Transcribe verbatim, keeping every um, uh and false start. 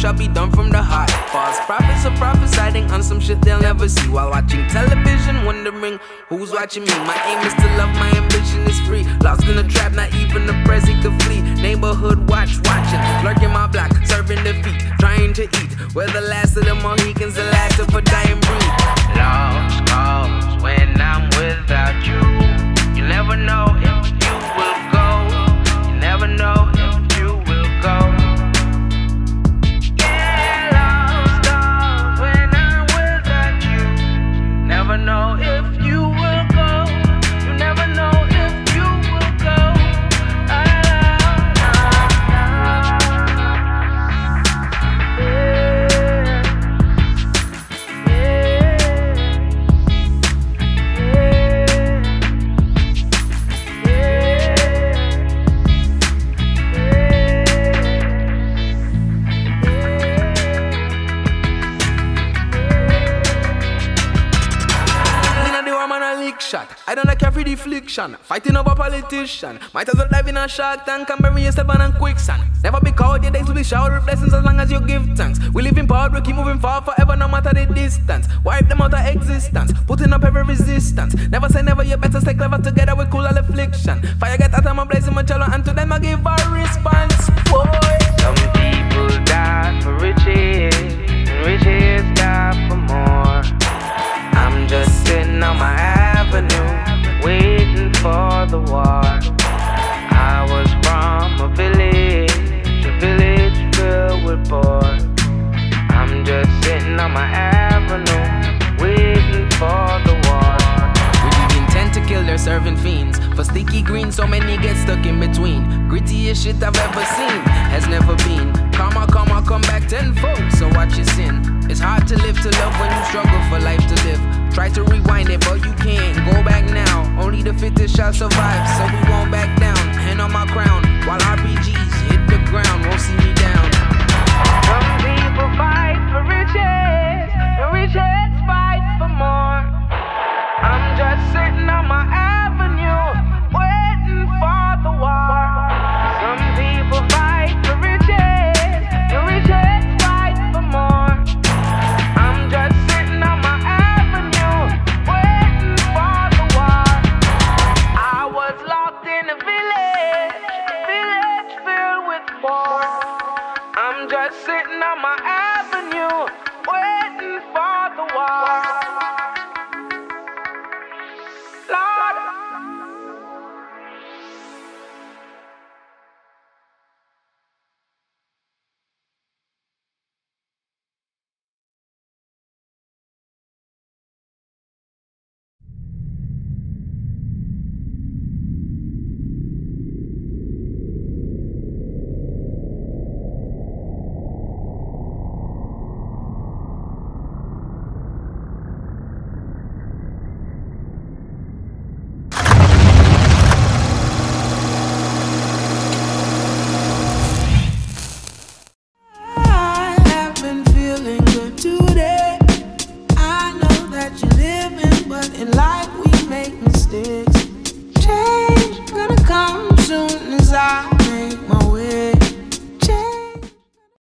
shall be done from the heart. False prophets are prophesying on some shit they'll never see, while watching television, wondering who's watching me. My aim is to love, my ambition is free. Lost in a trap, not even the prezi could flee. Neighborhood watch, watching, lurking my block, serving defeat, trying to eat. We're the last of the Mohicans, the last of a dying breed. Lost cause when I'm without you. You never know if you will go. You never know if you will go. Yeah, lost cause when I'm without you. Never know if you will go. You never know if you will go. I don't like every deflection, fighting over politician. Might as well dive in a shark tank and bury yourself in a quicksand. Never be called, your days will be showered with blessings as long as you give thanks. We live in power, we keep moving forward forever no matter the distance. Wipe them out of existence, putting up every resistance. Never say never, you better stay clever together with cool all affliction. Fire get out of my blazing my cello and to them I give a response. Boy. Some people die for riches, and riches die for more. I'm just sitting on my avenue, waiting for the war. I was from a village, a village filled with poor. I'm just sitting on my avenue, waiting for the war. With the intent to kill, they're serving fiends. For sticky green, so many get stuck in between. Grittiest shit I've ever seen, has never been. Karma, karma, come back tenfold, so watch your sin. It's hard to live to love when you struggle for life to live. Try to rewind it, but you can't go back now. Only the fittest shall survive, so we won't back down. Hand on my crown, while R P Gs hit the ground, won't see me down. Some people fight for riches, and riches fight for more. I'm just sitting on my avenue, waiting for the war. Some people fight for riches, and riches fight for more. I'm just sitting on my avenue, waiting for the war. I was locked in a village, a village filled with poor. I'm just sitting on my avenue, waiting for the war. Lord. Change gonna come soon as I make my way.